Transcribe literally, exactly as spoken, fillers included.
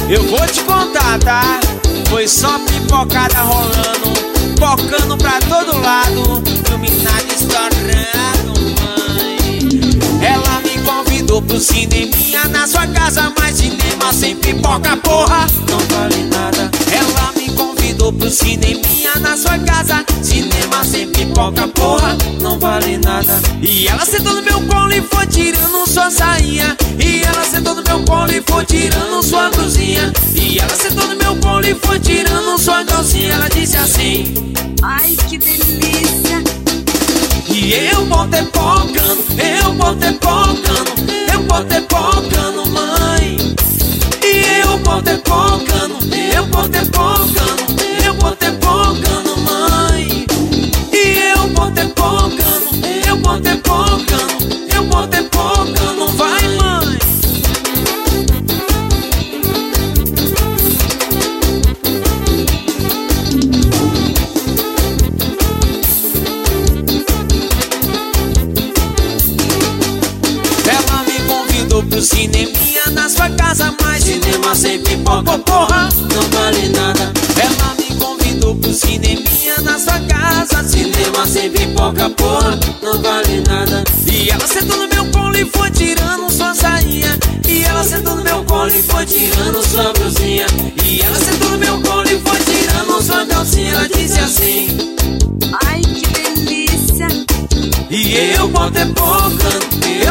Eu vou te contar, tá? Foi só pipocada rolando, pocando pra todo lado, iluminado estourando, mãe. Ela me convidou pro cineminha na sua casa, mas cinema sem pipoca, porra, não vale nada. Ela me convidou pro cineminha na sua casa, cinema sem pipoca, porra, não vale nada. E ela sentou no meu colo e foi tirando sua sainha. E ela sentou no meu colo e foi tirando sua blusinha. E ela sentou no meu colo e foi tirando sua calcinha. Ela disse assim: ai, que delícia. E eu botei pocando, eu botei pocando, eu botei pocando, mãe. E eu botei pocando, eu botei pocando, eu botei pocando, mãe. E eu botei pocando, eu botei pocando, eu botei pocando, vai, mãe. Ela me convidou pro cineminha na sua casa, mas cinema sem pipoca, porra, não vale nada. Ela me convidou pro cineminha na sua casa, cinema sem pipoca, porra, não vale nada. E ela sentou no meu colo e foi tirando sua sainha. E ela sentou no meu colo e foi tirando sua blusinha. E ela sentou no meu colo e foi tirando sua calcinha. Ela disse assim: ai, que delícia. e eu botei pocando,